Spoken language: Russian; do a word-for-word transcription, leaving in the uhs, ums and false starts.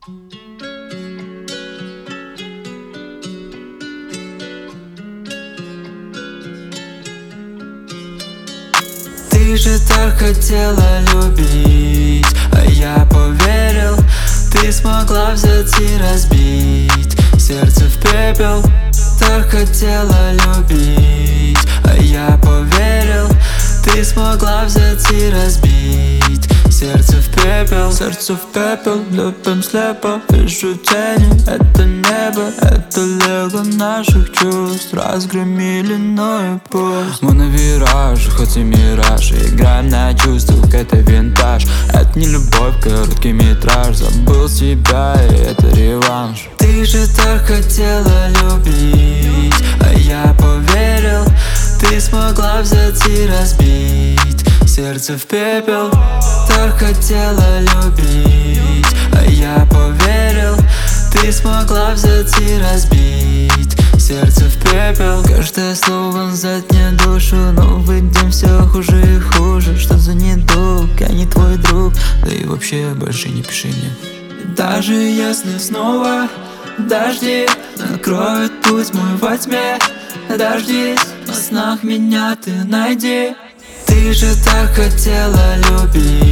Ты же так хотела любить, а я поверил. Ты смогла взять и разбить сердце в пепел. Так хотела любить, а я поверил. Ты смогла взять и разбить сердце в пепел. Сердце в пепел, любим слепо. Вижу тени, это небо. Это лего наших чувств. Разгромили, но и пусть. Мы на вираже, хоть и мираж. Играем на чувствах, это винтаж. Это не любовь, короткий метраж. Забыл себя, и это реванш. Ты же так хотела любить, а я поверил. Ты смогла взять и разбить сердце в пепел. Так хотела любить, а я поверил. Ты смогла взять и разбить сердце в пепел. Каждое слово вонзает мне душу, но выйдем все хуже и хуже. Что за недуг, я не твой друг. Да и вообще больше не пиши мне. И даже если снова дожди накроют путь мой во тьме, дождись, во снах меня ты найди. Ты же так хотела любить,